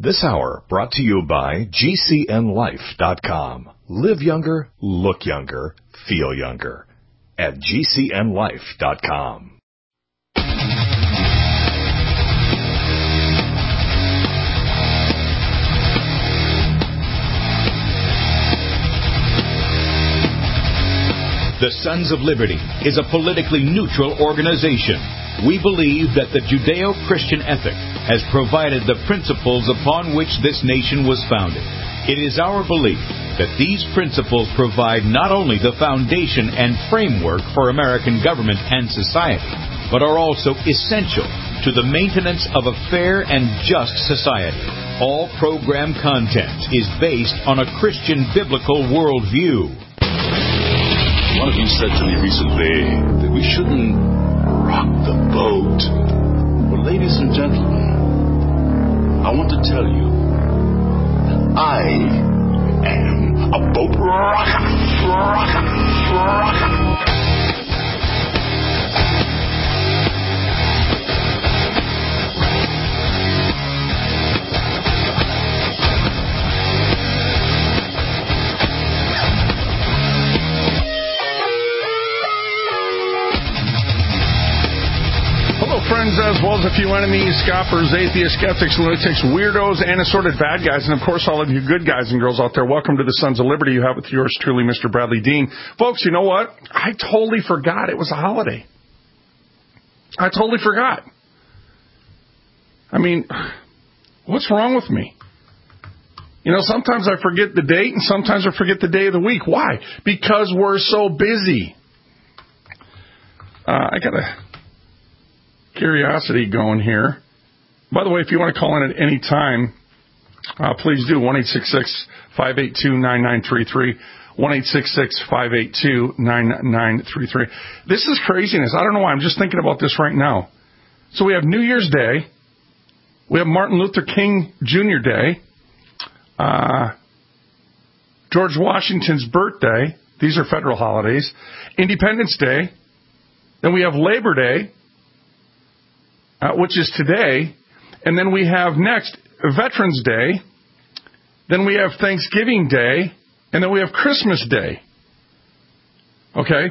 This hour brought to you by GCNLife.com. Live younger, look younger, feel younger at GCNLife.com. The Sons of Liberty is a politically neutral organization. We believe that the Judeo-Christian ethic has provided the principles upon which this nation was founded. It is our belief that these principles provide not only the foundation and framework for American government and society, but are also essential to the maintenance of a fair and just society. All program content is based on a Christian biblical worldview. One of you said to me recently that we shouldn't rock the boat. Well, ladies and gentlemen, I want to tell you that I am a boat rocker. Friends, as well as a few enemies, scoffers, atheists, skeptics, lunatics, weirdos, and assorted bad guys, and of course all of you good guys and girls out there. Welcome to the Sons of Liberty. You have with yours truly, Mr. Bradley Dean. Folks, you know what? I totally forgot it was a holiday. I totally forgot. I mean, what's wrong with me? You know, sometimes I forget the date, and sometimes I forget the day of the week. Why? Because we're so busy. I got a curiosity going here. By the way, if you want to call in at any time, please do. 1-866-582-9933. 1-866-582-9933. This is craziness. I don't know why. I'm just thinking about this right now. So we have New Year's Day. We have Martin Luther King Jr. Day. George Washington's birthday. These are federal holidays. Independence Day. Then we have Labor Day, which is today, and then we have next Veterans Day, then we have Thanksgiving Day, and then we have Christmas Day. Okay?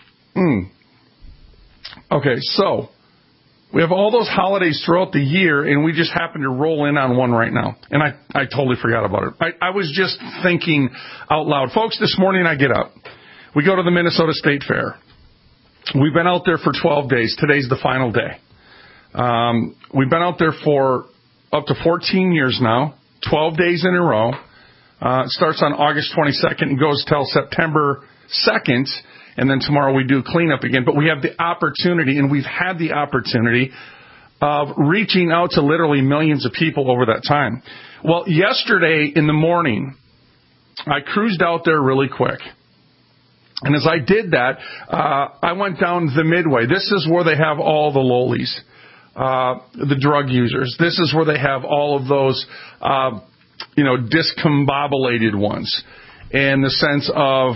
Okay, so we have all those holidays throughout the year, and we just happen to roll in on one right now. And I totally forgot about it. I was just thinking out loud. Folks, this morning I get up. We go to the Minnesota State Fair. We've been out there for 12 days. Today's the final day. We've been out there for up to 14 years now, 12 days in a row. It starts on August 22nd and goes till September 2nd, and then tomorrow we do cleanup again. But we have the opportunity, and we've had the opportunity of reaching out to literally millions of people over that time. Well, yesterday in the morning, I cruised out there really quick. And as I did that, I went down the Midway. This is where they have all the lowlies. The drug users. This is where they have all of those, discombobulated ones, in the sense of,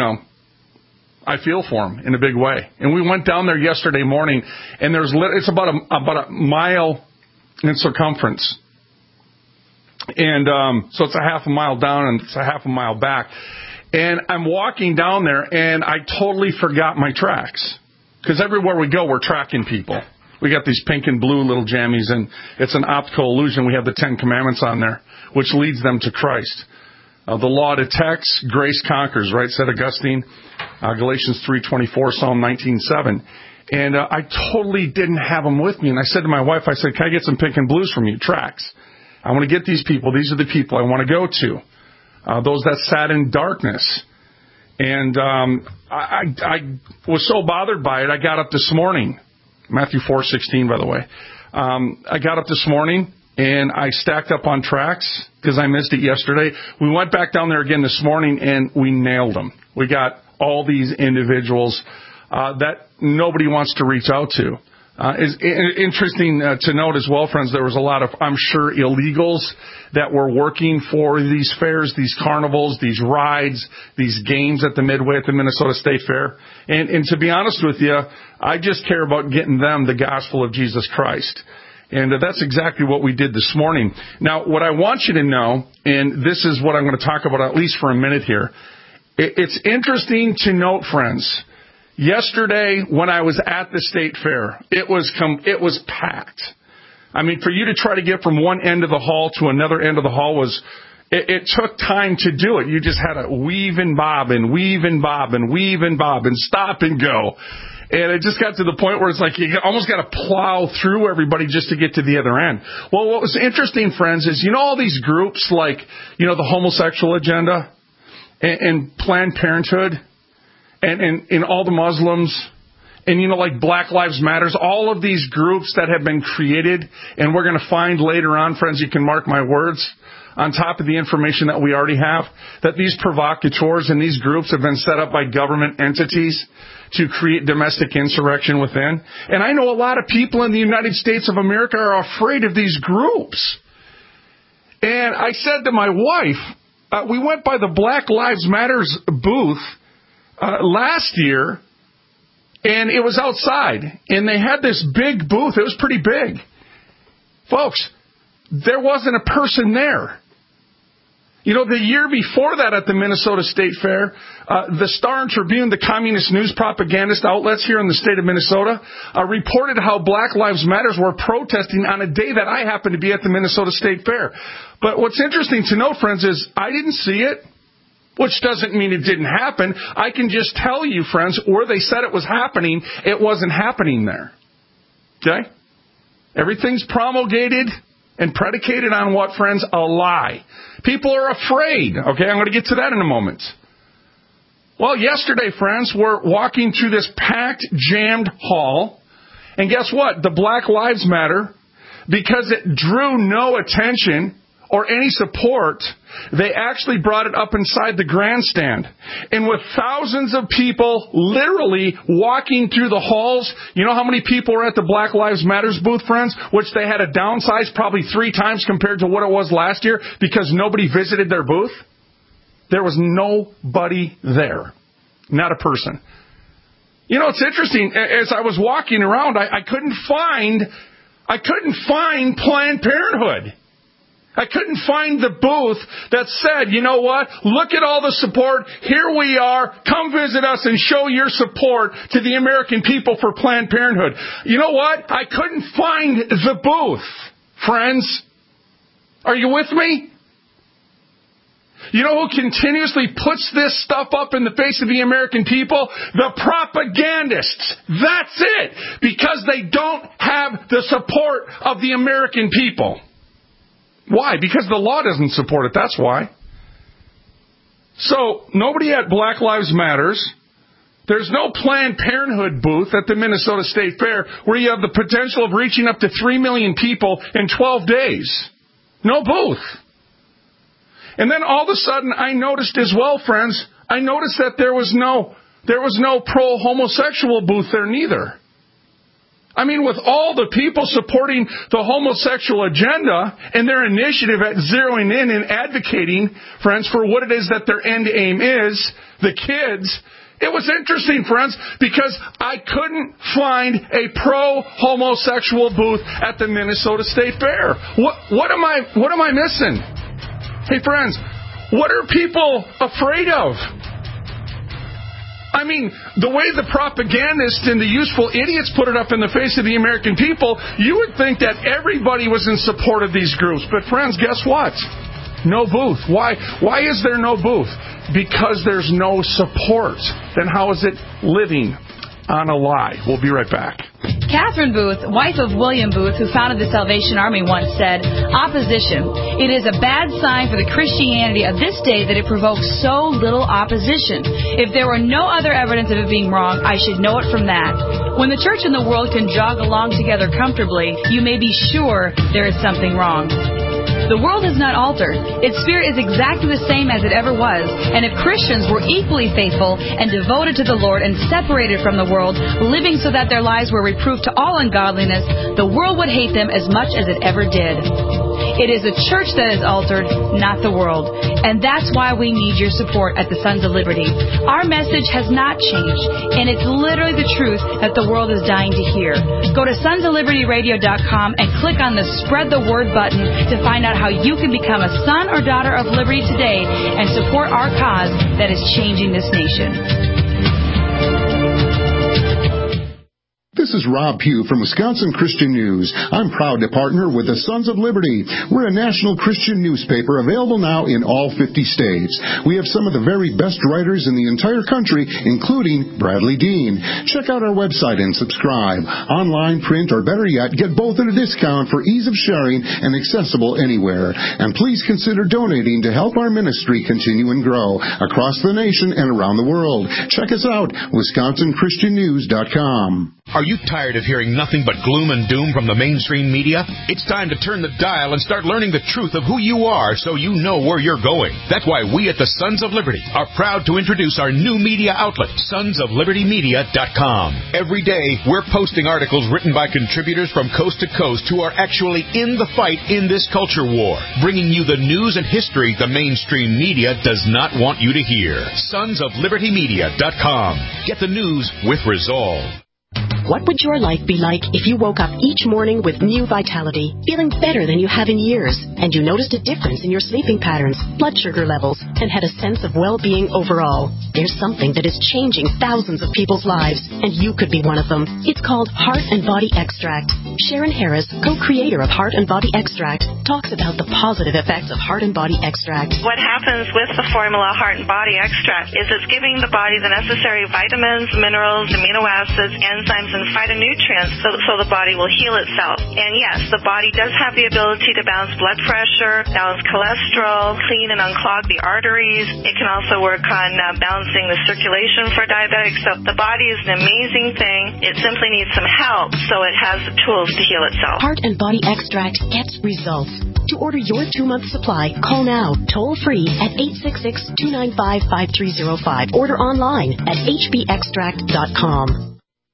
I feel for them in a big way. And we went down there yesterday morning, and it's about a mile in circumference, and so it's a half a mile down and it's a half a mile back. And I'm walking down there, and I totally forgot my tracks, because everywhere we go, we're tracking people. We got these pink and blue little jammies, and it's an optical illusion. We have the 10 Commandments on there, which leads them to Christ. The law detects, grace conquers, right, said Augustine. Galatians 3:24, Psalm 19:7. And I totally didn't have them with me. And I said to my wife, I said, can I get some pink and blues from you, tracks? I want to get these people. These are the people I want to go to. Those that sat in darkness. And I was so bothered by it, I got up this morning. Matthew 4:16, by the way. I got up this morning, and I stacked up on tracks because I missed it yesterday. We went back down there again this morning, and we nailed them. We got all these individuals that nobody wants to reach out to. It's interesting to note as well, friends, there was a lot of, I'm sure, illegals that were working for these fairs, these carnivals, these rides, these games at the Midway at the Minnesota State Fair. And to be honest with you, I just care about getting them the gospel of Jesus Christ. And that's exactly what we did this morning. Now, what I want you to know, and this is what I'm going to talk about at least for a minute here, it's interesting to note, friends, yesterday when I was at the state fair, it was packed. I mean, for you to try to get from one end of the hall to another end of the hall it took time to do it. You just had to weave and bob and weave and bob and weave and bob and stop and go. And it just got to the point where it's like you almost got to plow through everybody just to get to the other end. Well, what was interesting, friends, is all these groups like, the homosexual agenda and Planned Parenthood and all the Muslims and, like Black Lives Matters, all of these groups that have been created, and we're going to find later on, friends, you can mark my words, on top of the information that we already have, that these provocateurs and these groups have been set up by government entities to create domestic insurrection within. And I know a lot of people in the United States of America are afraid of these groups. And I said to my wife, we went by the Black Lives Matters booth last year, and it was outside. And they had this big booth. It was pretty big. Folks, there wasn't a person there. The year before that at the Minnesota State Fair, the Star and Tribune, the communist news propagandist outlets here in the state of Minnesota, reported how Black Lives Matters were protesting on a day that I happened to be at the Minnesota State Fair. But what's interesting to note, friends, is I didn't see it, which doesn't mean it didn't happen. I can just tell you, friends, where they said it was happening, it wasn't happening there. Okay? Everything's promulgated and predicated on what, friends? A lie. People are afraid. Okay, I'm going to get to that in a moment. Well, yesterday, friends, we're walking through this packed, jammed hall. And guess what? The Black Lives Matter, because it drew no attention or any support, they actually brought it up inside the grandstand. And with thousands of people literally walking through the halls, you know how many people were at the Black Lives Matters booth, friends? Which they had to downsize probably 3 times compared to what it was last year because nobody visited their booth? There was nobody there. Not a person. It's interesting. As I was walking around, I couldn't find Planned Parenthood. I couldn't find the booth that said, you know what, look at all the support, here we are, come visit us and show your support to the American people for Planned Parenthood. You know what? I couldn't find the booth, friends. Are you with me? You know who continuously puts this stuff up in the face of the American people? The propagandists. That's it. Because they don't have the support of the American people. Why? Because the law doesn't support it. That's why. So, nobody at Black Lives Matters. There's no Planned Parenthood booth at the Minnesota State Fair where you have the potential of reaching up to 3 million people in 12 days. No booth. And then all of a sudden, I noticed as well, friends, that there was no pro-homosexual booth there neither. I mean, with all the people supporting the homosexual agenda and their initiative at zeroing in and advocating, friends, for what it is that their end aim is, the kids, it was interesting, friends, because I couldn't find a pro-homosexual booth at the Minnesota State Fair. What am I missing? Hey, friends, what are people afraid of? I mean, the way the propagandists and the useful idiots put it up in the face of the American people, you would think that everybody was in support of these groups. But friends, guess what? No booth. Why is there no booth? Because there's no support. Then how is it living on a lie? We'll be right back. Catherine Booth, wife of William Booth, who founded the Salvation Army, once said, "Opposition. It is a bad sign for the Christianity of this day that it provokes so little opposition. If there were no other evidence of it being wrong, I should know it from that. When the church and the world can jog along together comfortably, you may be sure there is something wrong." The world has not altered. Its spirit is exactly the same as it ever was. And if Christians were equally faithful and devoted to the Lord and separated from the world, living so that their lives were reproof to all ungodliness, the world would hate them as much as it ever did. It is the church that is altered, not the world. And that's why we need your support at the Sons of Liberty. Our message has not changed, and it's literally the truth that the world is dying to hear. Go to sonsoflibertyradio.com and click on the Spread the Word button to find out how you can become a son or daughter of liberty today and support our cause that is changing this nation. This is Rob Pugh from Wisconsin Christian News. I'm proud to partner with the Sons of Liberty. We're a national Christian newspaper available now in all 50 states. We have some of the very best writers in the entire country, including Bradley Dean. Check out our website and subscribe. Online, print, or better yet, get both at a discount for ease of sharing and accessible anywhere. And please consider donating to help our ministry continue and grow across the nation and around the world. Check us out, WisconsinChristianNews.com. Are you tired of hearing nothing but gloom and doom from the mainstream media? It's time to turn the dial and start learning the truth of who you are so you know where you're going. That's why we at the Sons of Liberty are proud to introduce our new media outlet, sonsoflibertymedia.com. Every day, we're posting articles written by contributors from coast to coast who are actually in the fight in this culture war, bringing you the news and history the mainstream media does not want you to hear. Sonsoflibertymedia.com. Get the news with resolve. What would your life be like if you woke up each morning with new vitality, feeling better than you have in years, and you noticed a difference in your sleeping patterns, blood sugar levels, and had a sense of well-being overall? There's something that is changing thousands of people's lives, and you could be one of them. It's called Heart and Body Extract. Sharon Harris, co-creator of Heart and Body Extract, talks about the positive effects of Heart and Body Extract. What happens with the formula Heart and Body Extract is it's giving the body the necessary vitamins, minerals, amino acids, enzymes, and phytonutrients so the body will heal itself. And yes, the body does have the ability to balance blood pressure, balance cholesterol, clean and unclog the arteries. It can also work on balancing the circulation for diabetics. So the body is an amazing thing. It simply needs some help so it has the tools to heal itself. Heart and Body Extract gets results. To order your 2-month supply, call now, toll-free at 866-295-5305. Order online at hbextract.com.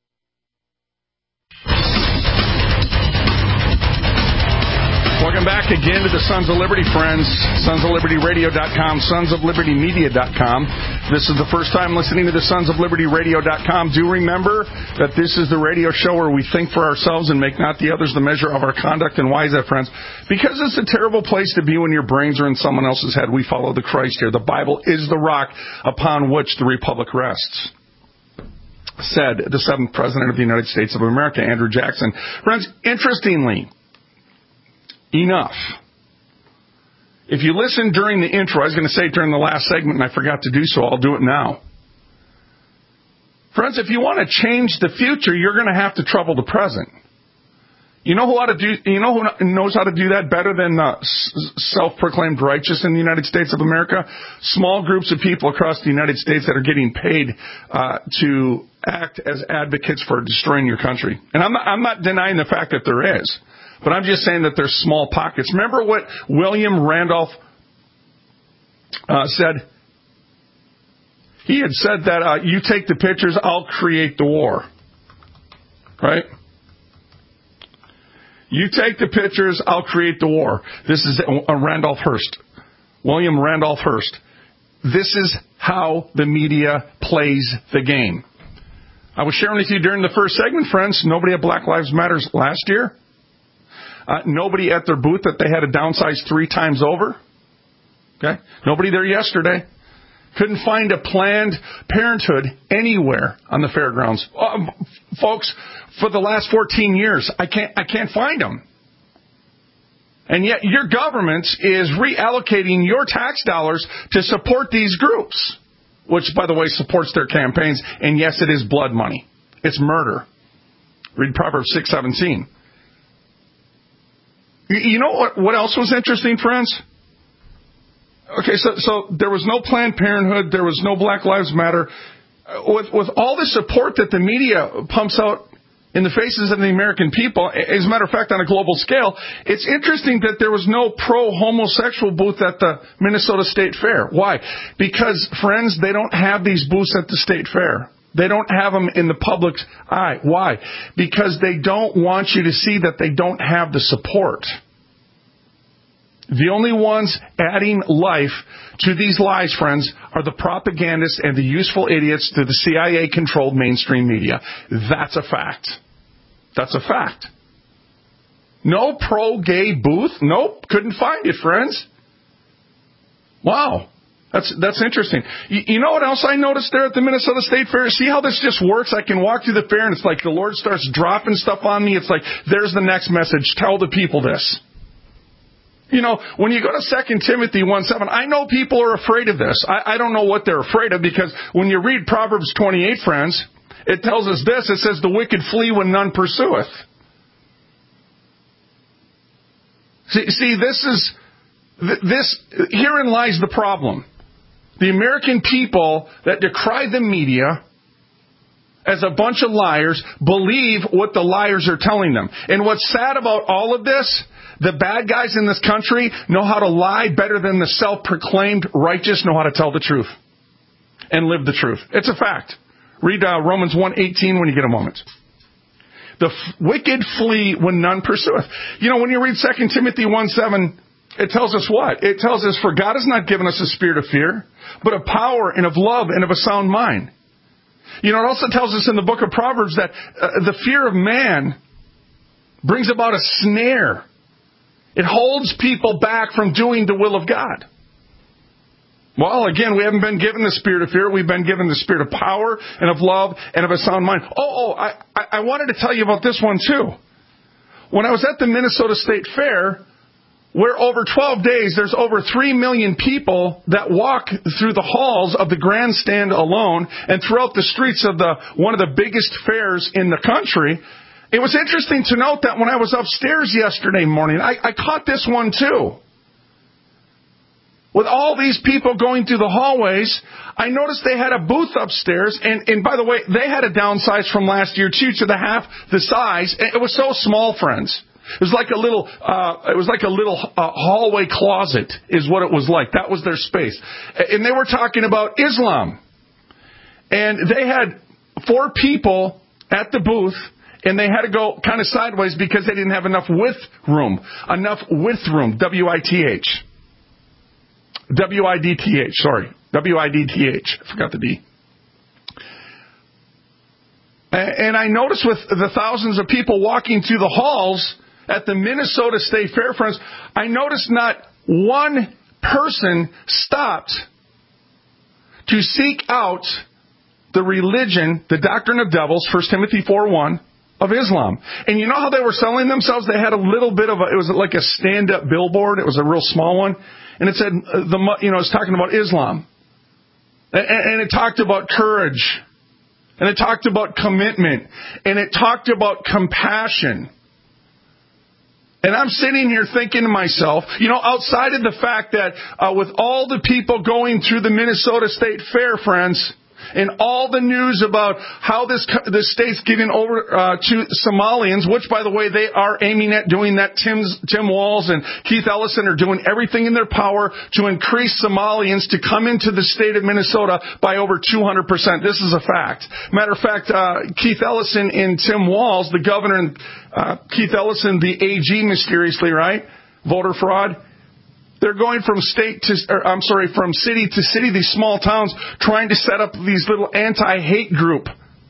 Welcome back again to the Sons of Liberty, friends. SonsOfLibertyRadio.com, SonsOfLibertyMedia.com. This is the first time listening to the SonsOfLibertyRadio.com. Do remember that this is the radio show where we think for ourselves and make not the others the measure of our conduct. And why is that, friends? Because it's a terrible place to be when your brains are in someone else's head. We follow the Christ here. The Bible is the rock upon which the republic rests, said the 7th President of the United States of America, Andrew Jackson. Friends, interestingly enough, if you listen during the intro, I was going to say during the last segment, and I forgot to do so, I'll do it now. Friends, if you want to change the future, you're going to have to trouble the present. You know who knows how to do that better than self-proclaimed righteous in the United States of America? Small groups of people across the United States that are getting paid to act as advocates for destroying your country. And I'm not denying the fact that there is. But I'm just saying that there's small pockets. Remember what William Randolph said? He had said that you take the pictures, I'll create the war. Right? You take the pictures, I'll create the war. This is Randolph Hearst. William Randolph Hearst. This is how the media plays the game. I was sharing with you during the first segment, friends, nobody at Black Lives Matter last year. Nobody at their booth that they had to downsize 3 times over. Okay? Nobody there yesterday. Couldn't find a Planned Parenthood anywhere on the fairgrounds. Folks, for the last 14 years, I can't find them. And yet your government is reallocating your tax dollars to support these groups, which, by the way, supports their campaigns. And yes, it is blood money. It's murder. Read Proverbs 6:17. You know what else was interesting, friends? Okay, so there was no Planned Parenthood. There was no Black Lives Matter. With all the support that the media pumps out in the faces of the American people, as a matter of fact, on a global scale, it's interesting that there was no pro-homosexual booth at the Minnesota State Fair. Why? Because, friends, they don't have these booths at the State Fair. They don't have them in the public's eye. Why? Because they don't want you to see that they don't have the support. The only ones adding life to these lies, friends, are the propagandists and the useful idiots to the CIA-controlled mainstream media. That's a fact. That's a fact. No pro-gay booth? Nope, couldn't find it, friends. Wow. That's interesting. You know what else I noticed there at the Minnesota State Fair? See how this just works? I can walk through the fair and it's like the Lord starts dropping stuff on me. It's like, there's the next message. Tell the people this. You know, when you go to 2 Timothy 1:7, I know people are afraid of this. I don't know what they're afraid of, because when you read Proverbs 28, friends, it tells us this. It says, the wicked flee when none pursueth. See, herein lies the problem. The American people that decry the media as a bunch of liars believe what the liars are telling them. And what's sad about all of this, the bad guys in this country know how to lie better than the self-proclaimed righteous know how to tell the truth and live the truth. It's a fact. Read Romans 1:18 when you get a moment. The wicked flee when none pursueth. You know, when you read 2 Timothy 1:7, it tells us what? It tells us, for God has not given us a spirit of fear, but of power and of love and of a sound mind. You know, it also tells us in the book of Proverbs that the fear of man brings about a snare. It holds people back from doing the will of God. Well, again, we haven't been given the spirit of fear. We've been given the spirit of power and of love and of a sound mind. I wanted to tell you about this one too. When I was at the Minnesota State Fair, where over 12 days there's over 3 million people that walk through the halls of the grandstand alone and throughout the streets of one of the biggest fairs in the country. It was interesting to note that when I was upstairs yesterday morning, I caught this one too. With all these people going through the hallways, I noticed they had a booth upstairs, and by the way, they had a downsize from last year too, to half the size. It was so small, friends. It was like a little hallway closet is what it was like. That was their space. And they were talking about Islam. And they had 4 people at the booth, and they had to go kind of sideways because they didn't have enough width room. W-I-D-T-H. W-I-D-T-H. I forgot the D. And I noticed with the thousands of people walking through the halls at the Minnesota State Fair, friends, I noticed not one person stopped to seek out the religion, the doctrine of devils, 1 Timothy 4:1, of Islam. And you know how they were selling themselves? They had a little bit of it was like a stand-up billboard. It was a real small one. And it said, it was talking about Islam. And it talked about courage. And it talked about commitment. And it talked about compassion. And I'm sitting here thinking to myself, outside of the fact that with all the people going through the Minnesota State Fair, friends, and all the news about how this state's giving over to Somalians, which, by the way, they are aiming at doing that. Tim Walz and Keith Ellison are doing everything in their power to increase Somalians to come into the state of Minnesota by over 200%. This is a fact. Matter of fact, Keith Ellison and Tim Walz, the governor, and Keith Ellison, the AG, mysteriously, right? Voter fraud. They're going from city to city, these small towns, trying to set up these little anti-hate group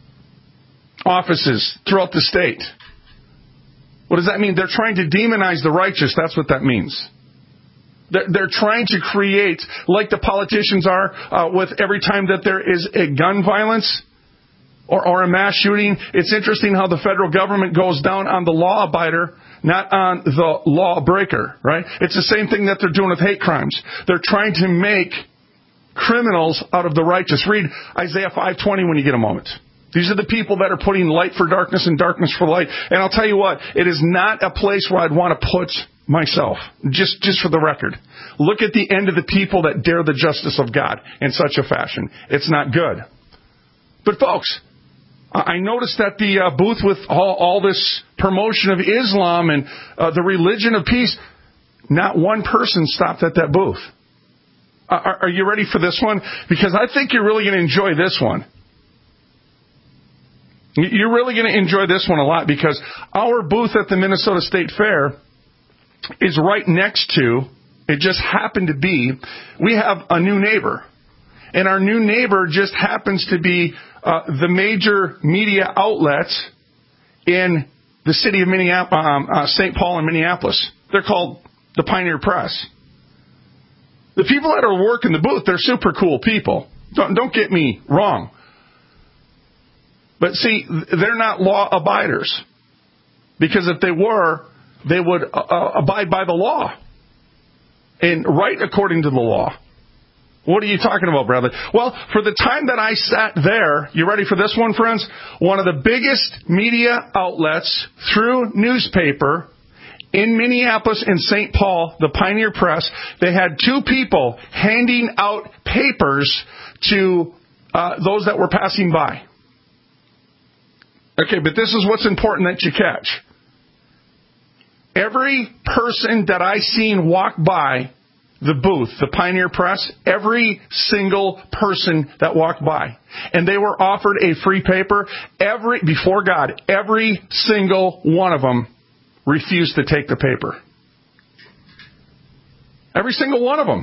offices throughout the state. What does that mean? They're trying to demonize the righteous. That's what that means. They're trying to create, like the politicians are, with every time that there is a gun violence or a mass shooting. It's interesting how the federal government goes down on the law abider, not on the lawbreaker, right? It's the same thing that they're doing with hate crimes. They're trying to make criminals out of the righteous. Read Isaiah 5:20 when you get a moment. These are the people that are putting light for darkness and darkness for light. And I'll tell you what, it is not a place where I'd want to put myself, just for the record. Look at the end of the people that dare the justice of God in such a fashion. It's not good. But folks, I noticed that the booth with all this promotion of Islam and the religion of peace, not one person stopped at that booth. Are you ready for this one? Because I think you're really going to enjoy this one. You're really going to enjoy this one a lot, because our booth at the Minnesota State Fair is right next to It just happened to be, we have a new neighbor. And our new neighbor just happens to be the major media outlets in the city of St. Paul and Minneapolis. They're called the Pioneer Press. The people that are working the booth, they're super cool people. Don't get me wrong. But see, they're not law abiders. Because if they were, they would abide by the law. And write according to the law. What are you talking about, Bradley? Well, for the time that I sat there, you ready for this one, friends? One of the biggest media outlets through newspaper in Minneapolis and St. Paul, the Pioneer Press, they had two people handing out papers to those that were passing by. Okay, but this is what's important that you catch. Every person that I seen walk by the booth, the Pioneer Press, every single person that walked by, and they were offered a free paper, before God, every single one of them refused to take the paper. Every single one of them.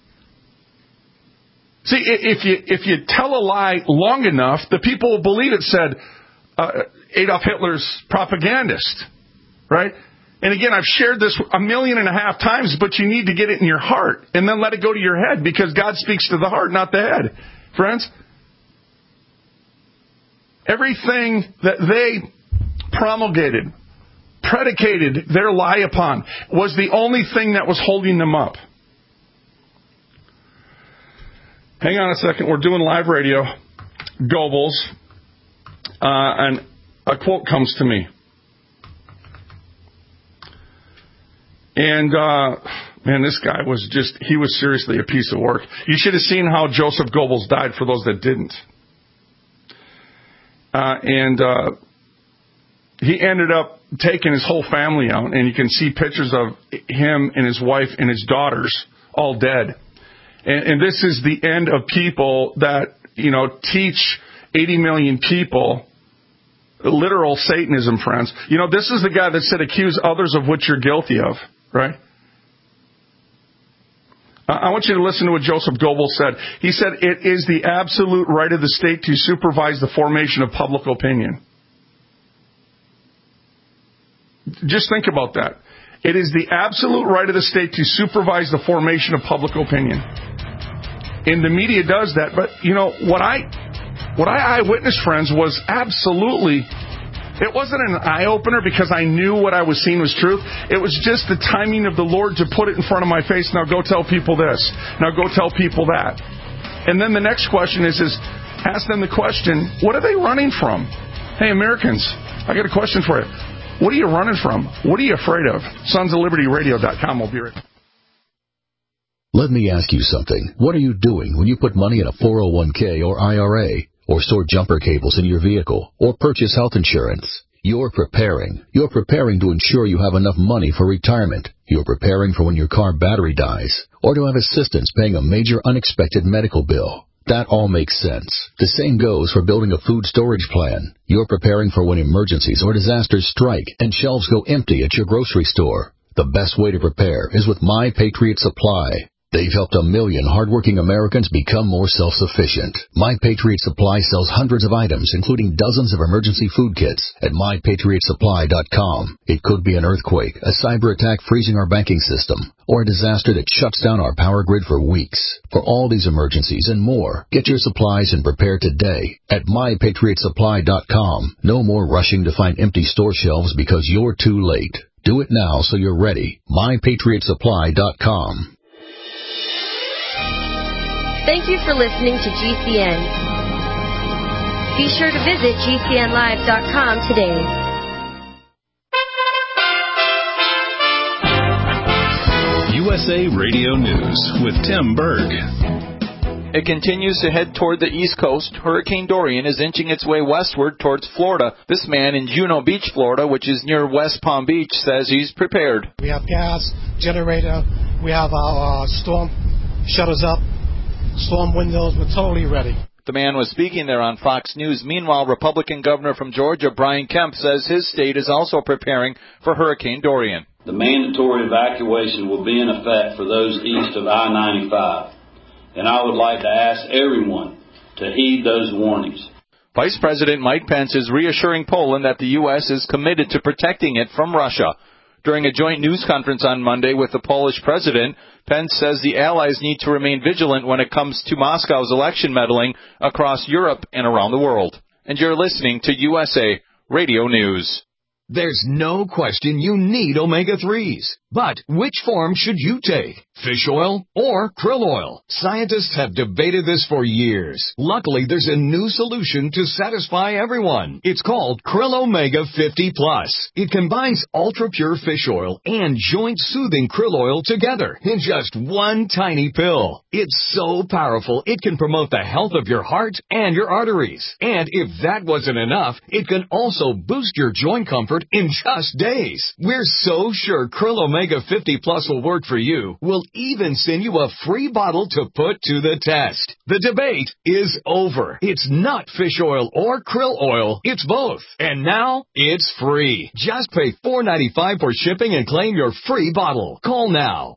See, if you tell a lie long enough, the people will believe it said Adolf Hitler's propagandist, right? And again, I've shared this 1.5 million times, but you need to get it in your heart and then let it go to your head, because God speaks to the heart, not the head. Friends, everything that they promulgated, predicated their lie upon, was the only thing that was holding them up. Hang on a second. We're doing live radio. Goebbels. And a quote comes to me. And, man, this guy he was seriously a piece of work. You should have seen how Joseph Goebbels died, for those that didn't. He ended up taking his whole family out, and you can see pictures of him and his wife and his daughters all dead. And this is the end of people that, teach 80 million people literal Satanism, friends. This is the guy that said, accuse others of what you're guilty of, right? I want you to listen to what Joseph Goebbels said. He said, it is the absolute right of the state to supervise the formation of public opinion. Just think about that. It is the absolute right of the state to supervise the formation of public opinion. And the media does that, but what I eyewitnessed, friends, was absolutely, it wasn't an eye-opener because I knew what I was seeing was truth. It was just the timing of the Lord to put it in front of my face. Now go tell people this. Now go tell people that. And then the next question is ask them the question, what are they running from? Hey, Americans, I got a question for you. What are you running from? What are you afraid of? SonsOfLibertyRadio.com will be right back. Let me ask you something. What are you doing when you put money in a 401k or IRA, or store jumper cables in your vehicle, or purchase health insurance? You're preparing. You're preparing to ensure you have enough money for retirement. You're preparing for when your car battery dies, or to have assistance paying a major unexpected medical bill. That all makes sense. The same goes for building a food storage plan. You're preparing for when emergencies or disasters strike and shelves go empty at your grocery store. The best way to prepare is with My Patriot Supply. They've helped 1 million hardworking Americans become more self-sufficient. My Patriot Supply sells hundreds of items, including dozens of emergency food kits at MyPatriotSupply.com. It could be an earthquake, a cyber attack freezing our banking system, or a disaster that shuts down our power grid for weeks. For all these emergencies and more, get your supplies and prepare today at MyPatriotSupply.com. No more rushing to find empty store shelves because you're too late. Do it now so you're ready. MyPatriotSupply.com. Thank you for listening to GCN. Be sure to visit GCNlive.com today. USA Radio News with Tim Berg. It continues to head toward the East Coast. Hurricane Dorian is inching its way westward towards Florida. This man in Juno Beach, Florida, which is near West Palm Beach, says he's prepared. We have gas, generator, we have our storm shutters up, storm windows. We're totally ready. The man was speaking there on Fox News. Meanwhile, Republican Governor from Georgia, Brian Kemp, says his state is also preparing for Hurricane Dorian. The mandatory evacuation will be in effect for those east of I-95, and I would like to ask everyone to heed those warnings. Vice President Mike Pence is reassuring Poland that the U.S. is committed to protecting it from Russia. During a joint news conference on Monday with the Polish president, Pence says the allies need to remain vigilant when it comes to Moscow's election meddling across Europe and around the world. And you're listening to USA Radio News. There's no question you need omega-3s. But which form should you take? Fish oil or krill oil? Scientists have debated this for years. Luckily, there's a new solution to satisfy everyone. It's called Krill Omega 50 Plus. It combines ultra-pure fish oil and joint-soothing krill oil together in just one tiny pill. It's so powerful, it can promote the health of your heart and your arteries. And if that wasn't enough, it can also boost your joint comfort in just days. We're so sure Krill Omega 50 Plus will work for you. We'll even send you a free bottle to put to the test. The debate is over. It's not fish oil or krill oil. It's both. And now it's free. Just pay $4.95 for shipping and claim your free bottle. Call now.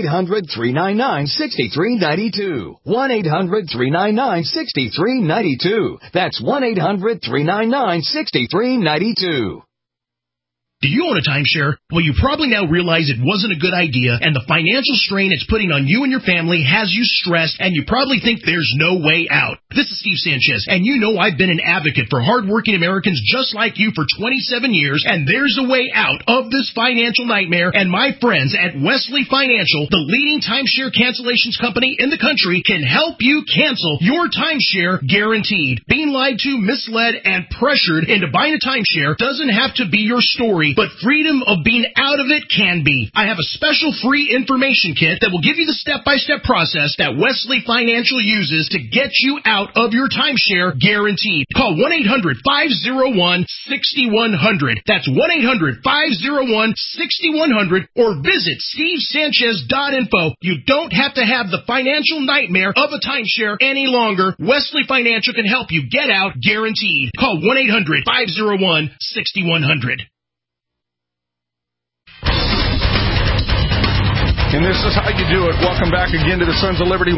1-800-399-6392. 1-800-399-6392. That's 1-800-399-6392. Do you own a timeshare? Well, you probably now realize it wasn't a good idea, and the financial strain it's putting on you and your family has you stressed, and you probably think there's no way out. This is Steve Sanchez, and you know I've been an advocate for hardworking Americans just like you for 27 years, and there's a way out of this financial nightmare, and my friends at Wesley Financial, the leading timeshare cancellations company in the country, can help you cancel your timeshare guaranteed. Being lied to, misled, and pressured into buying a timeshare doesn't have to be your story, but freedom of being out of it can be. I have a special free information kit that will give you the step-by-step process that Wesley Financial uses to get you out of your timeshare guaranteed. Call 1-800-501-6100. That's 1-800-501-6100 or visit stevesanchez.info. You don't have to have the financial nightmare of a timeshare any longer. Wesley Financial can help you get out guaranteed. Call 1-800-501-6100. And this is how you do it. Welcome back again to the Sons of Liberty,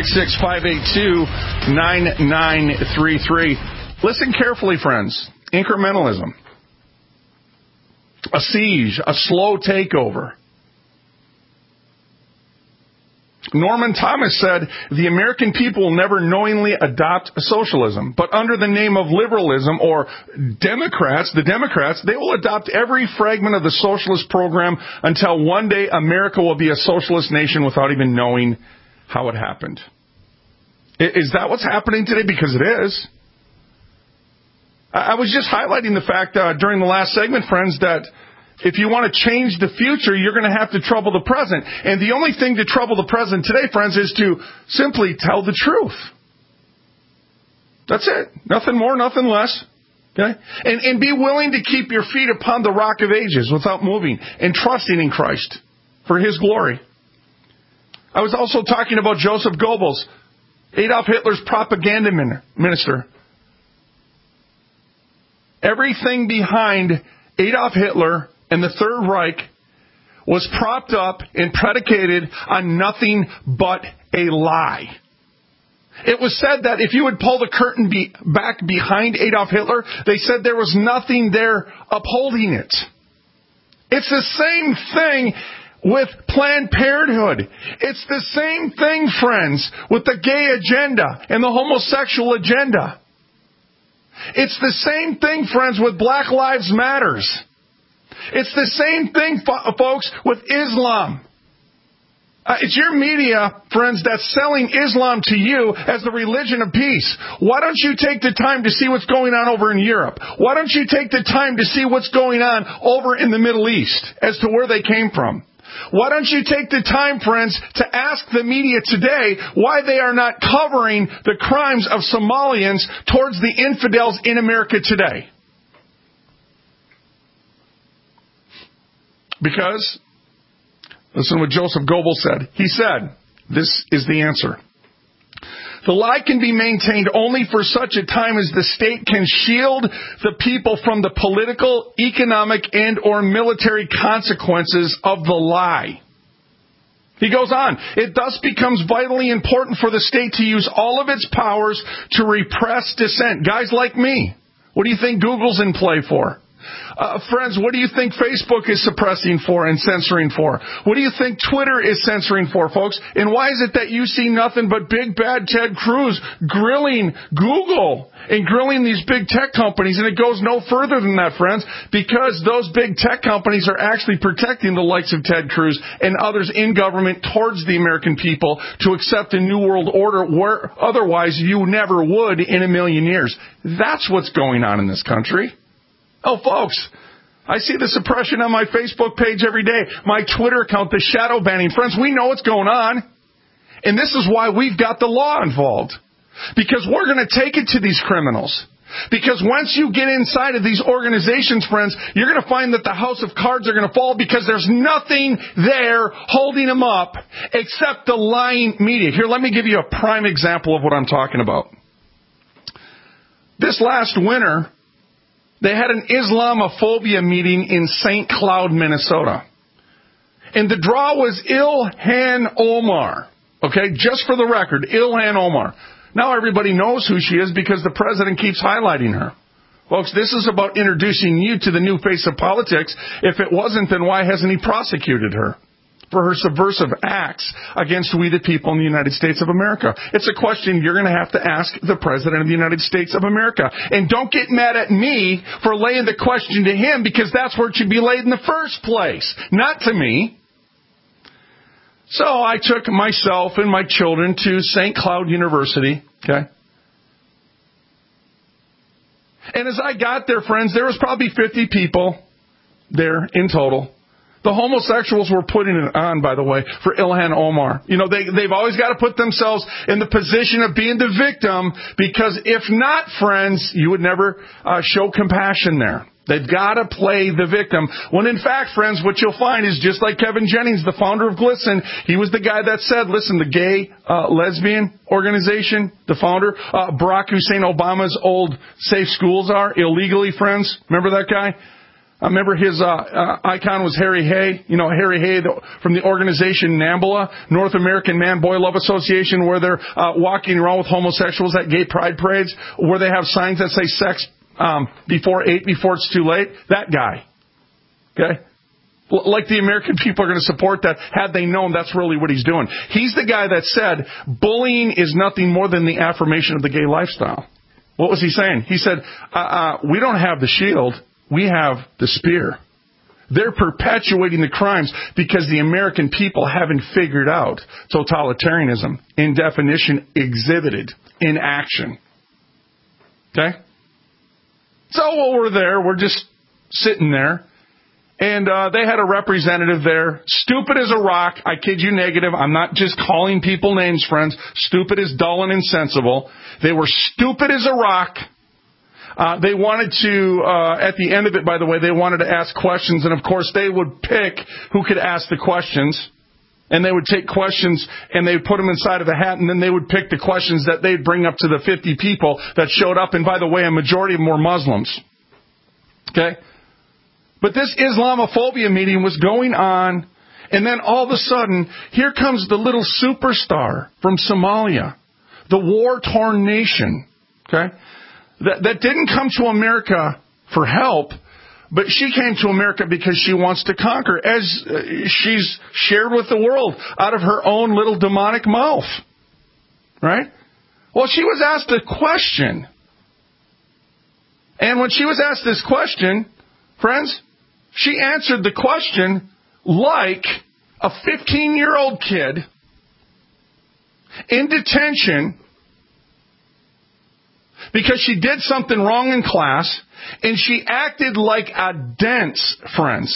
1-866-582-9933. Listen carefully, friends. Incrementalism. A siege. A slow takeover. Norman Thomas said, the American people will never knowingly adopt socialism, but under the name of liberalism or Democrats, they will adopt every fragment of the socialist program until one day America will be a socialist nation without even knowing how it happened. Is that what's happening today? Because it is. I was just highlighting the fact during the last segment, friends, that if you want to change the future, you're going to have to trouble the present. And the only thing to trouble the present today, friends, is to simply tell the truth. That's it. Nothing more, nothing less. Okay? And be willing to keep your feet upon the rock of ages without moving and trusting in Christ for His glory. I was also talking about Joseph Goebbels, Adolf Hitler's propaganda minister. Everything behind Adolf Hitler and the Third Reich was propped up and predicated on nothing but a lie. It was said that if you would pull the curtain back behind Adolf Hitler, they said there was nothing there upholding it. It's the same thing with Planned Parenthood. It's the same thing, friends, with the gay agenda and the homosexual agenda. It's the same thing, friends, with Black Lives Matters. It's the same thing, folks, with Islam. It's your media, friends, that's selling Islam to you as the religion of peace. Why don't you take the time to see what's going on over in Europe? Why don't you take the time to see what's going on over in the Middle East as to where they came from? Why don't you take the time, friends, to ask the media today why they are not covering the crimes of Somalians towards the infidels in America today? Because, listen to what Joseph Goebbels said. He said, this is the answer. The lie can be maintained only for such a time as the state can shield the people from the political, economic, and or military consequences of the lie. He goes on, it thus becomes vitally important for the state to use all of its powers to repress dissent. Guys like me, what do you think Google's in play for? Friends, what do you think Facebook is suppressing for and censoring for? What do you think Twitter is censoring for, folks? And why is it that you see nothing but big bad Ted Cruz grilling Google and grilling these big tech companies? And it goes no further than that, friends, because those big tech companies are actually protecting the likes of Ted Cruz and others in government towards the American people to accept a new world order where otherwise you never would in a million years. That's what's going on in this country. Oh, folks, I see the suppression on my Facebook page every day, my Twitter account, the shadow banning. Friends, we know what's going on. And this is why we've got the law involved. Because we're going to take it to these criminals. Because once you get inside of these organizations, friends, you're going to find that the house of cards are going to fall because there's nothing there holding them up except the lying media. Here, let me give you a prime example of what I'm talking about. This last winter, they had an Islamophobia meeting in St. Cloud, Minnesota. And the draw was Ilhan Omar. Okay, just for the record, Ilhan Omar. Now everybody knows who she is because the president keeps highlighting her. Folks, this is about introducing you to the new face of politics. If it wasn't, then why hasn't he prosecuted her for her subversive acts against we the people in the United States of America? It's a question you're going to have to ask the President of the United States of America. And don't get mad at me for laying the question to him, because that's where it should be laid in the first place, not to me. So I took myself and my children to St. Cloud University, okay? And as I got there, friends, there was probably 50 people there in total. The homosexuals were putting it on, by the way, for Ilhan Omar. You know, they've always got to put themselves in the position of being the victim, because if not, friends, you would never show compassion there. They've got to play the victim. When in fact, friends, what you'll find is just like Kevin Jennings, the founder of GLSEN, he was the guy that said, listen, the gay lesbian organization, the founder, Barack Hussein Obama's old safe schools are illegally, friends. Remember that guy? I remember his icon was Harry Hay. You know, Harry Hay from the organization NAMBLA, North American Man-Boy Love Association, where they're walking around with homosexuals at gay pride parades, where they have signs that say sex before 8, before it's too late. That guy. Okay? Like the American people are going to support that had they known that's really what he's doing. He's the guy that said bullying is nothing more than the affirmation of the gay lifestyle. What was he saying? He said, we don't have the shield. We have the spear. They're perpetuating the crimes because the American people haven't figured out totalitarianism in definition exhibited in action. Okay? So while we're there, we're just sitting there, and they had a representative there, stupid as a rock. I kid you negative. I'm not just calling people names, friends. Stupid as dull and insensible. They were stupid as a rock. They wanted to, at the end of it, by the way, they wanted to ask questions, and of course they would pick who could ask the questions. And they would take questions and they would put them inside of a hat, and then they would pick the questions that they'd bring up to the 50 people that showed up. And by the way, a majority of them were Muslims. Okay? But this Islamophobia meeting was going on, and then all of a sudden, here comes the little superstar from Somalia, the war-torn nation. Okay? That didn't come to America for help, but she came to America because she wants to conquer, as she's shared with the world out of her own little demonic mouth. Right? Well, she was asked a question. And when she was asked this question, friends, she answered the question like a 15-year-old kid in detention because she did something wrong in class, and she acted like a dense, friends.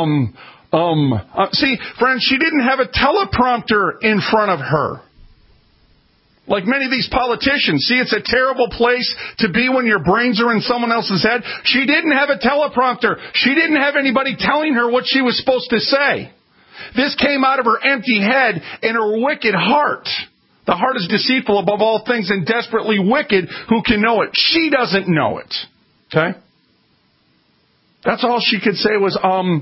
See, friends, she didn't have a teleprompter in front of her. Like many of these politicians. See, it's a terrible place to be when your brains are in someone else's head. She didn't have a teleprompter. She didn't have anybody telling her what she was supposed to say. This came out of her empty head and her wicked heart. The heart is deceitful above all things and desperately wicked. Who can know it? She doesn't know it. Okay? That's all she could say was,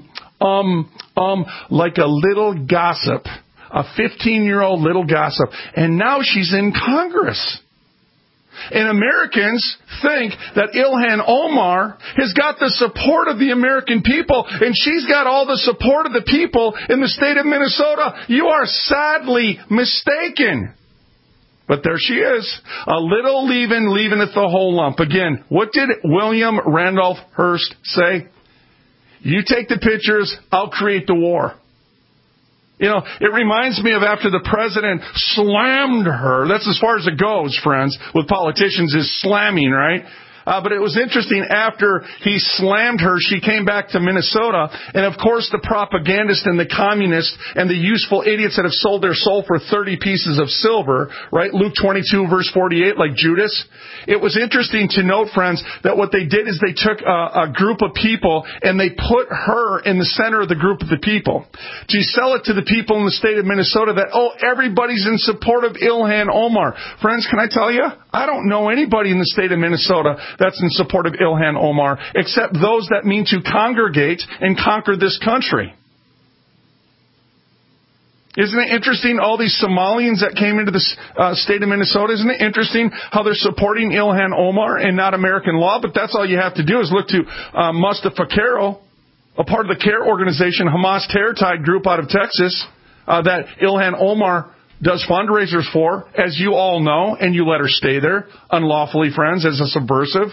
like a little gossip. A 15-year-old little gossip. And now she's in Congress. And Americans think that Ilhan Omar has got the support of the American people, and she's got all the support of the people in the state of Minnesota. You are sadly mistaken. But there she is. A little leaveneth the whole lump. Again, what did William Randolph Hearst say? You take the pictures, I'll create the war. You know, it reminds me of after the president slammed her. That's as far as it goes, friends, with politicians, is slamming, right? But it was interesting, after he slammed her, she came back to Minnesota, and of course the propagandists and the communists and the useful idiots that have sold their soul for 30 pieces of silver, right? Luke 22 verse 48, like Judas. It was interesting to note, friends, that what they did is they took a group of people and they put her in the center of the group of the people to sell it to the people in the state of Minnesota that, oh, everybody's in support of Ilhan Omar. Friends, can I tell you? I don't know anybody in the state of Minnesota that's in support of Ilhan Omar, except those that mean to congregate and conquer this country. Isn't it interesting, all these Somalians that came into the state of Minnesota? Isn't it interesting how they're supporting Ilhan Omar and not American law? But that's all you have to do is look to Mustafa Caro, a part of the CARE organization, Hamas terror-tied group out of Texas, that Ilhan Omar does fundraisers for, as you all know, and you let her stay there unlawfully, friends, as a subversive.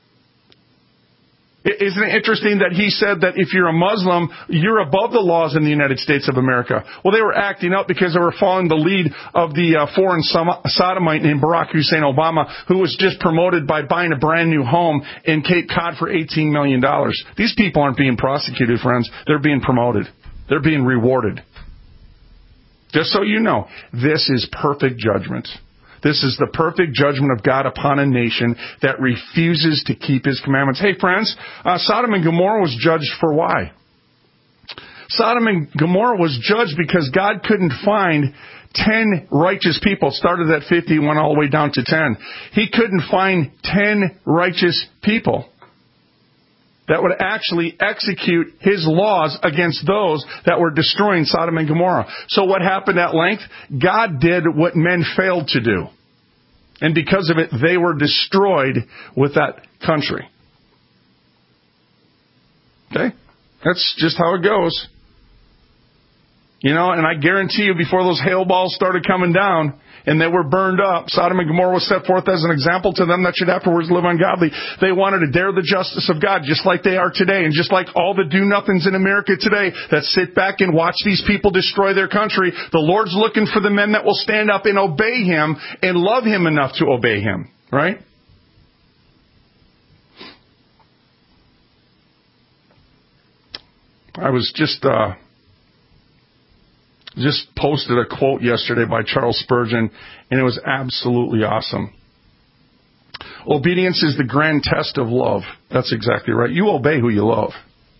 Isn't it interesting that he said that if you're a Muslim, you're above the laws in the United States of America? Well, they were acting up because they were following the lead of the foreign sodomite named Barack Hussein Obama, who was just promoted by buying a brand new home in Cape Cod for $18 million. These people aren't being prosecuted, friends. They're being promoted. They're being rewarded. Just so you know, this is perfect judgment. This is the perfect judgment of God upon a nation that refuses to keep His commandments. Hey, friends, Sodom and Gomorrah was judged for why? Sodom and Gomorrah was judged because God couldn't find 10 righteous people. Started at 50 and went all the way down to 10. He couldn't find 10 righteous people that would actually execute His laws against those that were destroying Sodom and Gomorrah. So what happened at length? God did what men failed to do. And because of it, they were destroyed with that country. Okay? That's just how it goes. You know, and I guarantee you, before those hail balls started coming down and they were burned up, Sodom and Gomorrah was set forth as an example to them that should afterwards live ungodly. They wanted to dare the justice of God just like they are today, and just like all the do-nothings in America today that sit back and watch these people destroy their country. The Lord's looking for the men that will stand up and obey Him and love Him enough to obey Him, right? I was just posted a quote yesterday by Charles Spurgeon, and it was absolutely awesome. Obedience is the grand test of love. That's exactly right. You obey who you love.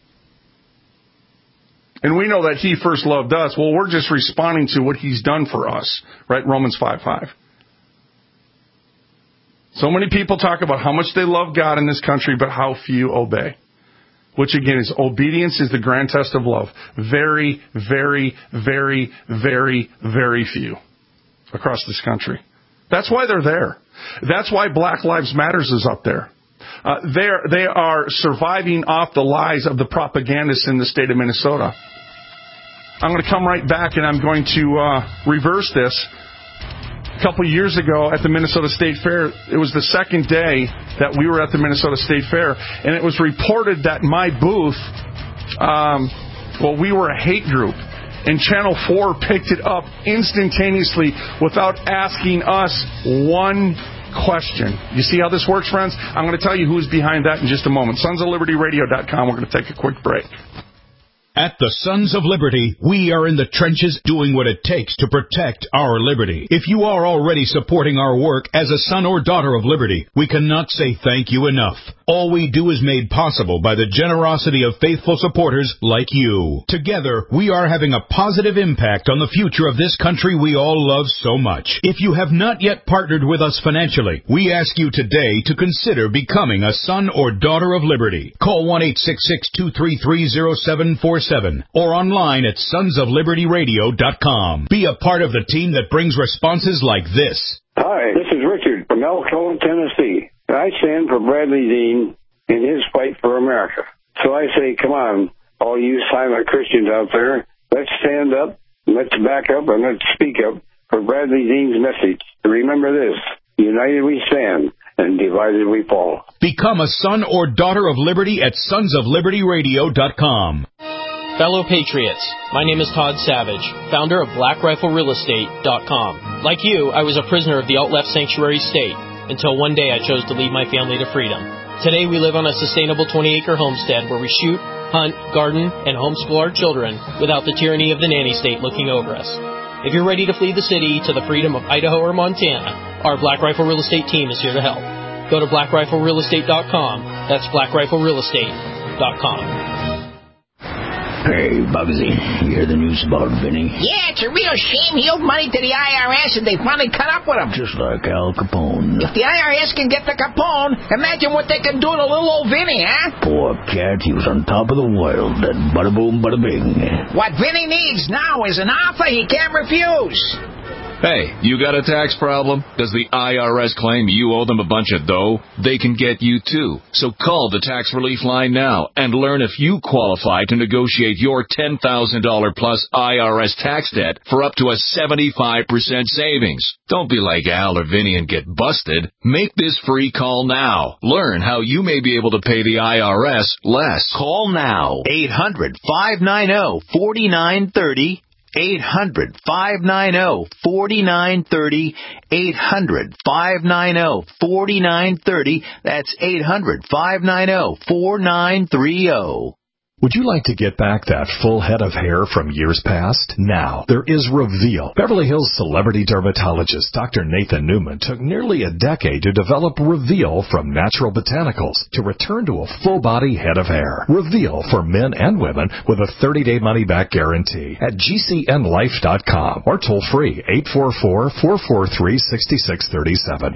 And we know that He first loved us. Well, we're just responding to what He's done for us, right? Romans 5:5. So many people talk about how much they love God in this country, but how few obey. Which again is obedience is the grand test of love. Very, very, very, very, very few across this country. That's why they're there. That's why Black Lives Matters is up there. They are surviving off the lies of the propagandists in the state of Minnesota. I'm going to come right back and I'm going to reverse this. A couple of years ago at the Minnesota State Fair, it was the second day that we were at the Minnesota State Fair, and it was reported that my booth, we were a hate group, and Channel 4 picked it up instantaneously without asking us one question. You see how this works, friends? I'm going to tell you who's behind that in just a moment. SonsOfLibertyRadio.com. We're going to take a quick break. At the Sons of Liberty, we are in the trenches doing what it takes to protect our liberty. If you are already supporting our work as a son or daughter of liberty, we cannot say thank you enough. All we do is made possible by the generosity of faithful supporters like you. Together, we are having a positive impact on the future of this country we all love so much. If you have not yet partnered with us financially, we ask you today to consider becoming a son or daughter of liberty. Call 1-866-233-0747 or online at sonsoflibertyradio.com. Be a part of the team that brings responses like this. Hi, this is Richard from Elkhorn, Tennessee. I stand for Bradley Dean in his fight for America. So I say, come on, all you silent Christians out there, let's stand up, let's back up, and let's speak up for Bradley Dean's message. Remember this, united we stand, and divided we fall. Become a son or daughter of liberty at sonsoflibertyradio.com. Fellow Patriots, my name is Todd Savage, founder of BlackRifleRealEstate.com. Like you, I was a prisoner of the out-left sanctuary state until one day I chose to lead my family to freedom. Today we live on a sustainable 20-acre homestead where we shoot, hunt, garden, and homeschool our children without the tyranny of the nanny state looking over us. If you're ready to flee the city to the freedom of Idaho or Montana, our Black Rifle Real Estate team is here to help. Go to BlackRifleRealEstate.com. That's BlackRifleRealEstate.com. Hey, Bugsy, you hear the news about Vinny? Yeah, it's a real shame. He owed money to the IRS and they finally cut up with him. Just like Al Capone. If the IRS can get the Capone, imagine what they can do to little old Vinny, huh? Poor cat, he was on top of the world. That bada boom, bada bing. What Vinny needs now is an offer he can't refuse. Hey, you got a tax problem? Does the IRS claim you owe them a bunch of dough? They can get you too. So call the Tax Relief Line now and learn if you qualify to negotiate your $10,000 plus IRS tax debt for up to a 75% savings. Don't be like Al or Vinny and get busted. Make this free call now. Learn how you may be able to pay the IRS less. Call now. 800-590-4930. 800-590-4930. 800-590-4930. That's 800-590-4930. Would you like to get back that full head of hair from years past? Now, there is Reveal. Beverly Hills celebrity dermatologist Dr. Nathan Newman took nearly a decade to develop Reveal from natural botanicals to return to a full-body head of hair. Reveal for men and women with a 30-day money-back guarantee at GCNlife.com or toll free 844-443-6637.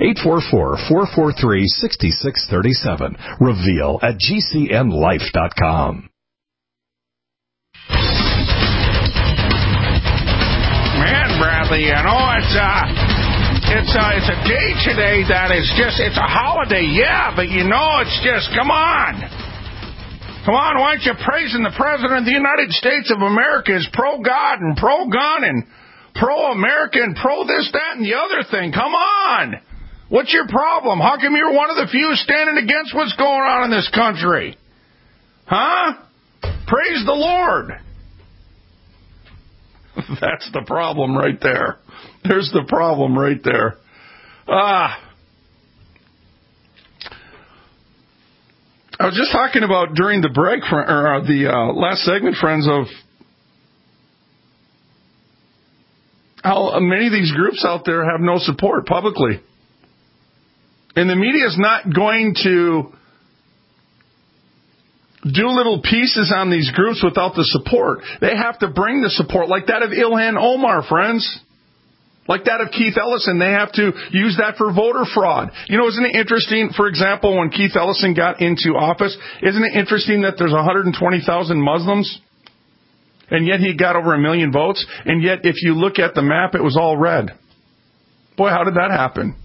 844-443-6637. Reveal at GCNlife.com. Man, Bradley, you know, it's a day today that is just, it's a holiday, yeah, but you know, it's just, come on, why aren't you praising the President of the United States of America is pro-God and pro-gun and pro-America and pro-this, that, and the other thing? Come on. What's your problem? How come you're one of the few standing against what's going on in this country? Huh? Praise the Lord. That's the problem right there. There's the problem right there. I was just talking about during the break, or the last segment, friends, of how many of these groups out there have no support publicly. And the media is not going to do little pieces on these groups without the support. They have to bring the support, like that of Ilhan Omar, friends. Like that of Keith Ellison. They have to use that for voter fraud. You know, isn't it interesting, for example, when Keith Ellison got into office, isn't it interesting that there's 120,000 Muslims? And yet he got over 1 million votes. And yet, if you look at the map, it was all red. Boy, how did that happen?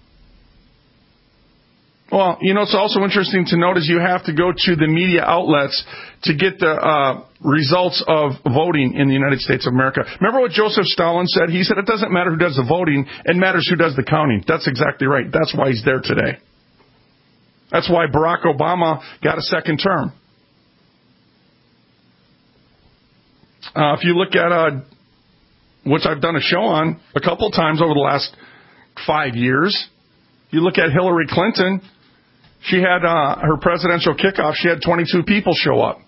Well, you know, it's also interesting to note is you have to go to the media outlets to get the results of voting in the United States of America. Remember what Joseph Stalin said? He said it doesn't matter who does the voting, it matters who does the counting. That's exactly right. That's why he's there today. That's why Barack Obama got a second term. If you look at which I've done a show on a couple times over the last 5 years, you look at Hillary Clinton. She had her presidential kickoff. She had 22 people show up.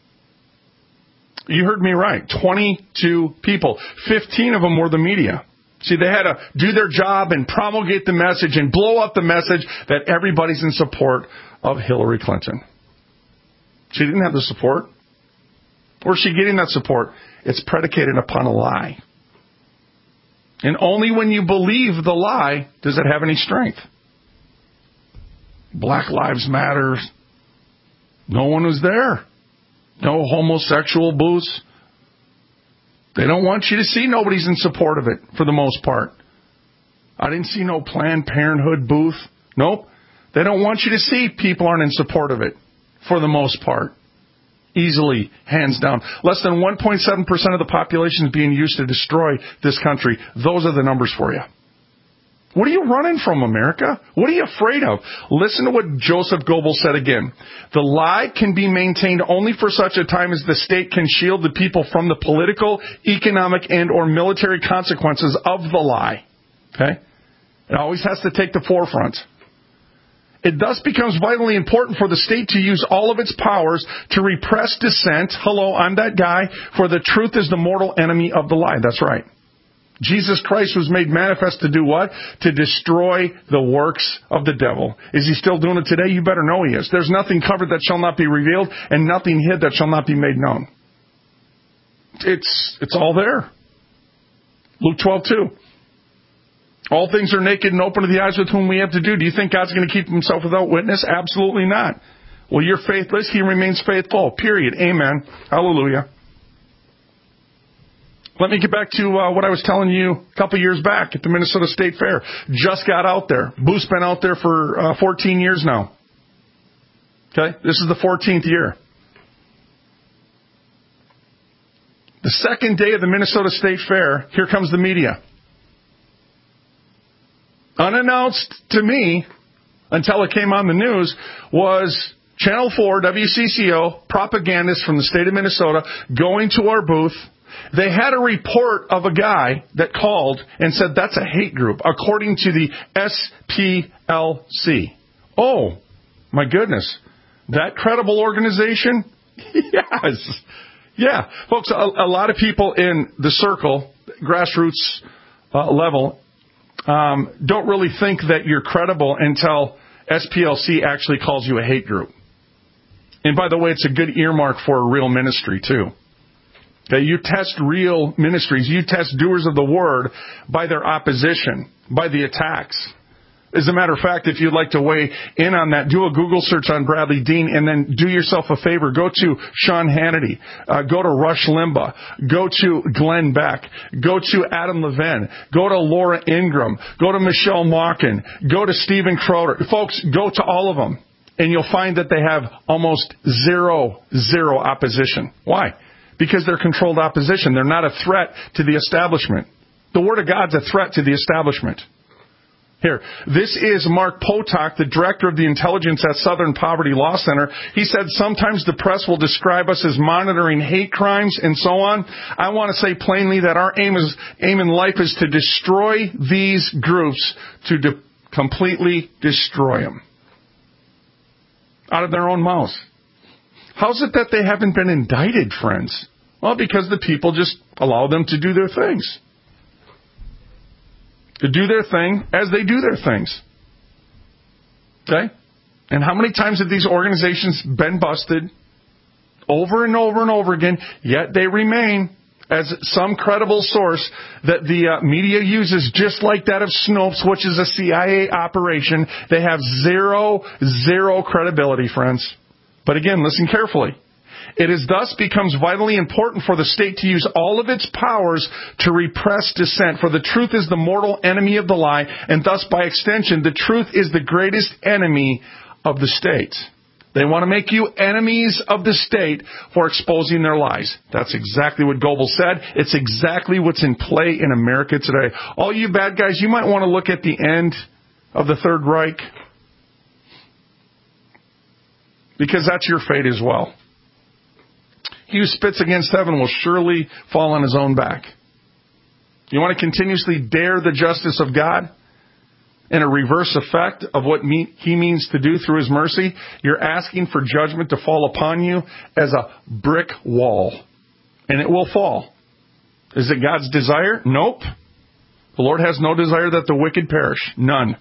You heard me right. 22 people. 15 of them were the media. See, they had to do their job and promulgate the message and blow up the message that everybody's in support of Hillary Clinton. She didn't have the support. Where's she getting that support? It's predicated upon a lie. And only when you believe the lie does it have any strength. Black Lives Matter. No one was there. No homosexual booths. They don't want you to see nobody's in support of it, for the most part. I didn't see no Planned Parenthood booth. Nope. They don't want you to see people aren't in support of it, for the most part. Easily, hands down. Less than 1.7% of the population is being used to destroy this country. Those are the numbers for you. What are you running from, America? What are you afraid of? Listen to what Joseph Goebbels said again. The lie can be maintained only for such a time as the state can shield the people from the political, economic, and or military consequences of the lie. Okay? It always has to take the forefront. It thus becomes vitally important for the state to use all of its powers to repress dissent. Hello, I'm that guy. For the truth is the mortal enemy of the lie. That's right. Jesus Christ was made manifest to do what? To destroy the works of the devil. Is he still doing it today? You better know he is. There's nothing covered that shall not be revealed, and nothing hid that shall not be made known. It's all there. Luke 12:2. All things are naked and open to the eyes with whom we have to do. Do you think God's going to keep himself without witness? Absolutely not. Well, you're faithless. He remains faithful. Period. Amen. Hallelujah. Let me get back to what I was telling you a couple years back at the Minnesota State Fair. Just got out there. Booth's been out there for 14 years now. Okay? This is the 14th year. The second day of the Minnesota State Fair, here comes the media. Unannounced to me, until it came on the news, was Channel 4, WCCO, propagandists from the state of Minnesota going to our booth. They had a report of a guy that called and said that's a hate group, according to the SPLC. Oh, my goodness. That credible organization? Yes. Yeah. Folks, a lot of people in the circle, grassroots level, don't really think that you're credible until SPLC actually calls you a hate group. And by the way, it's a good earmark for a real ministry, too. Okay, you test real ministries. You test doers of the word by their opposition, by the attacks. As a matter of fact, if you'd like to weigh in on that, do a Google search on Bradley Dean and then do yourself a favor. Go to Sean Hannity. Go to Rush Limbaugh. Go to Glenn Beck. Go to Adam Levin. Go to Laura Ingraham. Go to Michelle Malkin. Go to Stephen Crowder. Folks, go to all of them. And you'll find that they have almost zero opposition. Why? Because they're controlled opposition. They're not a threat to the establishment. The Word of God's a threat to the establishment. Here, this is Mark Potok, the director of the intelligence at Southern Poverty Law Center. He said sometimes the press will describe us as monitoring hate crimes and so on. I want to say plainly that our aim in life is to destroy these groups, to completely destroy them. Out of their own mouths. How's it that they haven't been indicted, friends? Well, because the people just allow them to do their things. To do their thing as they do their things. Okay? And how many times have these organizations been busted? Over and over and over again, yet they remain as some credible source that the media uses, just like that of Snopes, which is a CIA operation. They have zero credibility, friends. But again, listen carefully. It is thus becomes vitally important for the state to use all of its powers to repress dissent. For the truth is the mortal enemy of the lie, and thus by extension, the truth is the greatest enemy of the state. They want to make you enemies of the state for exposing their lies. That's exactly what Goebbels said. It's exactly what's in play in America today. All you bad guys, you might want to look at the end of the Third Reich, because that's your fate as well. He who spits against heaven will surely fall on his own back. You want to continuously dare the justice of God and a reverse effect of what he means to do through his mercy? You're asking for judgment to fall upon you as a brick wall. And it will fall. Is it God's desire? Nope. The Lord has no desire that the wicked perish. None.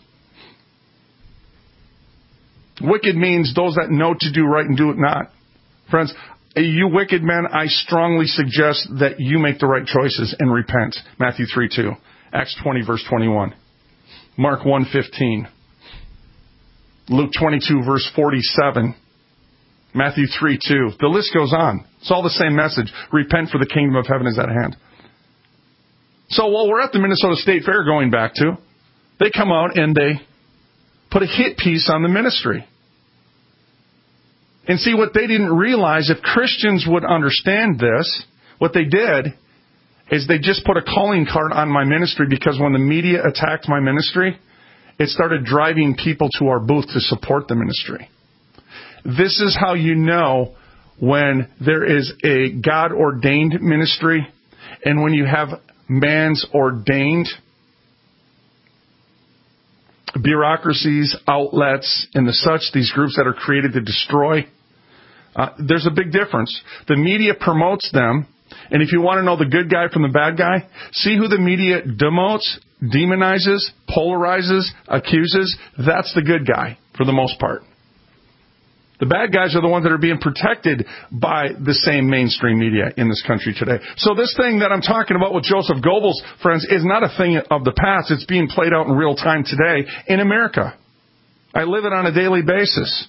Wicked means those that know to do right and do it not. Friends, you wicked men, I strongly suggest that you make the right choices and repent. Matthew 3:2. Acts 20, verse 21. Mark 1:15. Luke 22, verse 47. Matthew 3:2. The list goes on. It's all the same message. Repent, for the kingdom of heaven is at hand. So while we're at the Minnesota State Fair going back to, they come out and they put a hit piece on the ministry. And see, what they didn't realize, if Christians would understand this, what they did is they just put a calling card on my ministry, because when the media attacked my ministry, it started driving people to our booth to support the ministry. This is how you know when there is a God-ordained ministry and when you have man's ordained bureaucracies, outlets, and the such, these groups that are created to destroy. There's a big difference. The media promotes them, and if you want to know the good guy from the bad guy, see who the media demotes, demonizes, polarizes, accuses. That's the good guy for the most part. The bad guys are the ones that are being protected by the same mainstream media in this country today. So this thing that I'm talking about with Joseph Goebbels, friends, is not a thing of the past. It's being played out in real time today in America. I live it on a daily basis.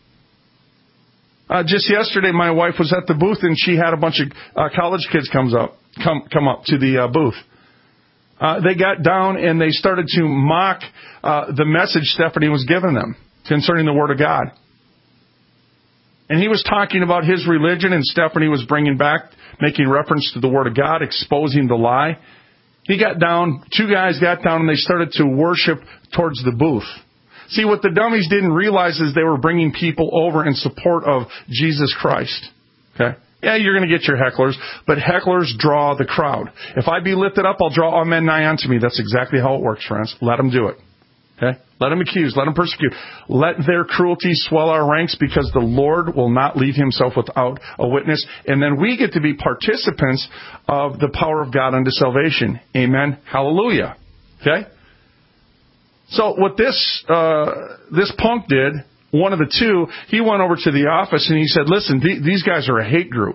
Just yesterday, my wife was at the booth, and she had a bunch of college kids come up to the booth. They got down and they started to mock the message Stephanie was giving them concerning the Word of God. And he was talking about his religion, and Stephanie was making reference to the Word of God, exposing the lie. Two guys got down, and they started to worship towards the booth. See, what the dummies didn't realize is they were bringing people over in support of Jesus Christ. Okay? Yeah, you're going to get your hecklers, but hecklers draw the crowd. If I be lifted up, I'll draw all men nigh unto me. That's exactly how it works, friends. Let them do it. Okay? Let them accuse. Let them persecute. Let their cruelty swell our ranks, because the Lord will not leave himself without a witness. And then we get to be participants of the power of God unto salvation. Amen. Hallelujah. Okay? So what this punk did, one of the two, he went over to the office and he said, listen, these guys are a hate group.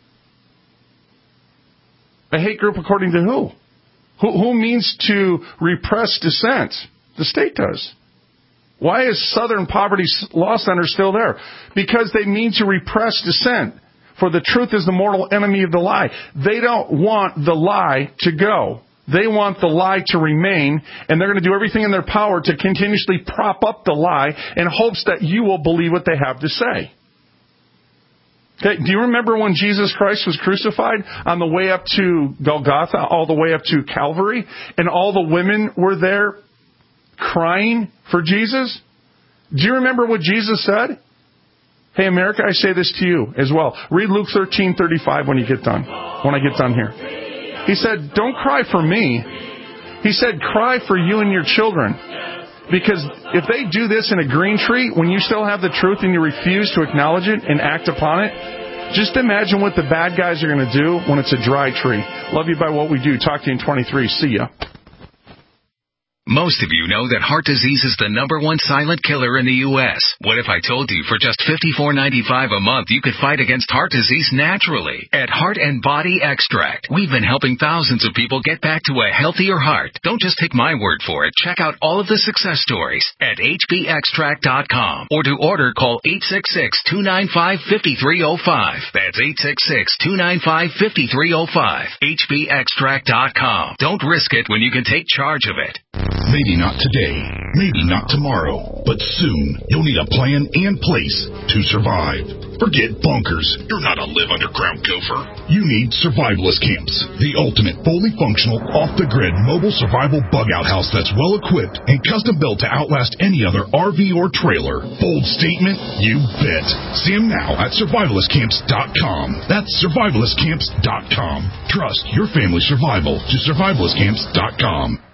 A hate group according to who? Who means to repress dissent? The state does. Why is Southern Poverty Law Center still there? Because they mean to repress dissent. For the truth is the mortal enemy of the lie. They don't want the lie to go. They want the lie to remain, and they're going to do everything in their power to continuously prop up the lie in hopes that you will believe what they have to say. Okay, do you remember when Jesus Christ was crucified on the way up to Golgotha, all the way up to Calvary, and all the women were there crying for Jesus? Do you remember what Jesus said? Hey, America, I say this to you as well. Read Luke 13:35 when I get done here. He said, don't cry for me. He said, cry for you and your children. Because if they do this in a green tree, when you still have the truth and you refuse to acknowledge it and act upon it, just imagine what the bad guys are going to do when it's a dry tree. Love you by what we do. Talk to you in 23. See ya. Most of you know that heart disease is the #1 silent killer in the U.S. What if I told you for just $54.95 a month you could fight against heart disease naturally? At Heart and Body Extract, we've been helping thousands of people get back to a healthier heart. Don't just take my word for it. Check out all of the success stories at hbextract.com, or to order, call 866-295-5305. That's 866-295-5305. hbextract.com. Don't risk it when you can take charge of it. Maybe not today, maybe not tomorrow, but soon you'll need a plan and place to survive. Forget bunkers. You're not a live underground gopher. You need Survivalist Camps, the ultimate fully functional, off-the-grid mobile survival bug-out house that's well-equipped and custom-built to outlast any other RV or trailer. Bold statement? You bet. See them now at survivalistcamps.com. That's survivalistcamps.com. Trust your family's survival to survivalistcamps.com.